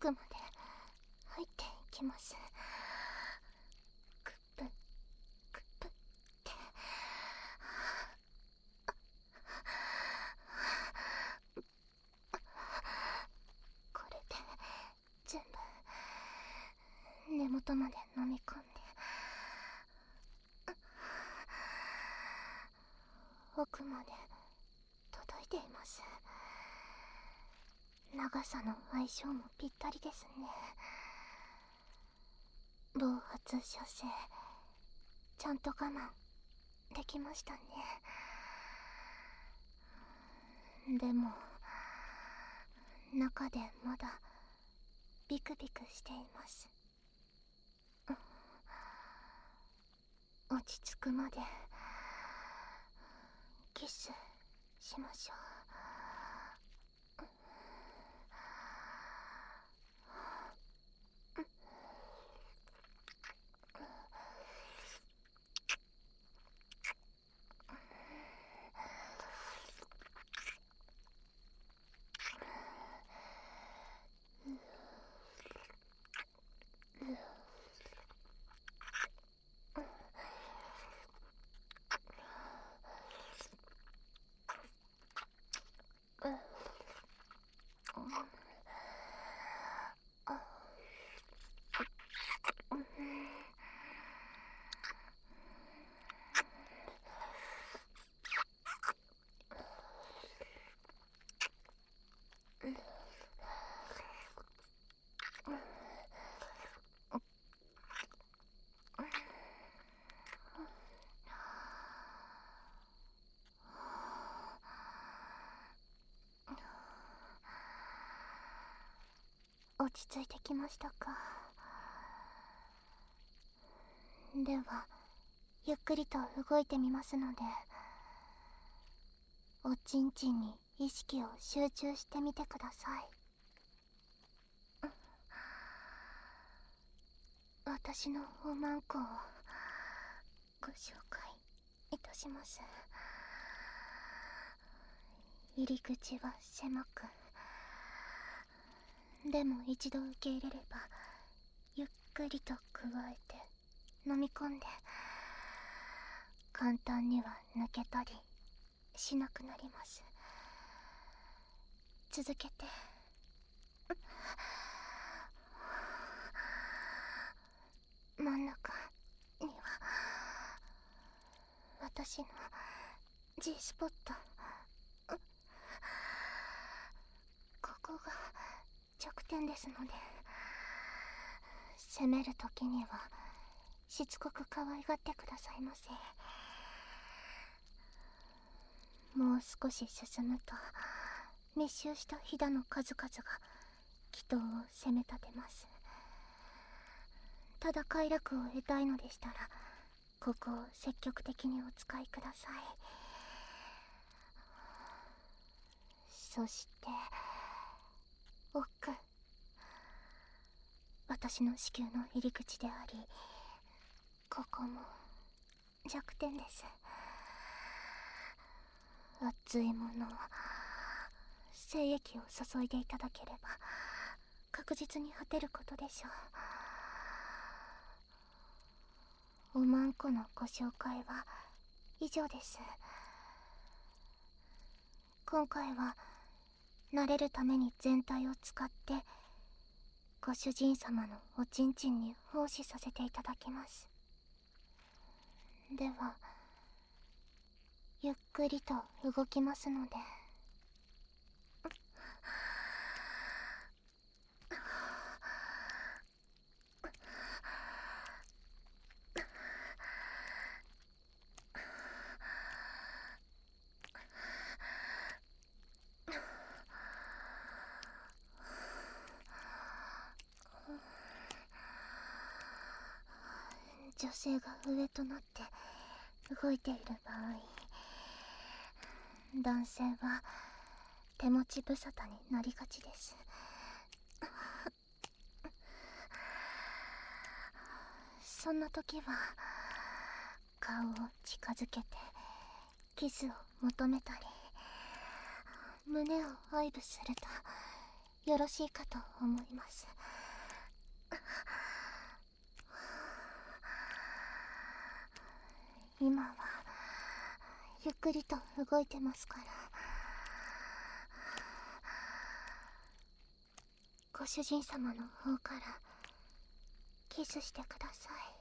奥まで入っていきます。クップクップって。これで全部根元まで飲み込んで、奥まで届いています。長さの相性もぴったりですね。暴発射精ちゃんと我慢できましたね。でも中でまだビクビクしています。落ち着くまでキスしましょう。落ち着いてきましたか。ではゆっくりと動いてみますので、おちんちんに意識を集中してみてください。私のおまんこをご紹介いたします。入り口は狭く、でも一度受け入れればゆっくりと加えて飲み込んで、簡単には抜けたりしなくなります。続けて。真ん中には私の G スポット。ここが弱点ですので、攻める時にはしつこく可愛がってくださいませ。もう少し進むと密集したひだの数々が祈祷を責め立てます。ただ快楽を得たいのでしたら、ここを積極的にお使いください。そして奥、私の子宮の入り口であり、ここも弱点です。熱いものを、精液を注いでいただければ確実に果てることでしょう。おまんこのご紹介は以上です。今回は慣れるために全体を使ってご主人様のおちんちんに奉仕させていただきます。ではゆっくりと動きますので。女性が上となって動いている場合、男性は手持ち無沙汰になりがちです。そんな時は顔を近づけてキスを求めたり、胸を愛撫するとよろしいかと思います。今はゆっくりと動いてますから、ご主人様の方からキスしてください。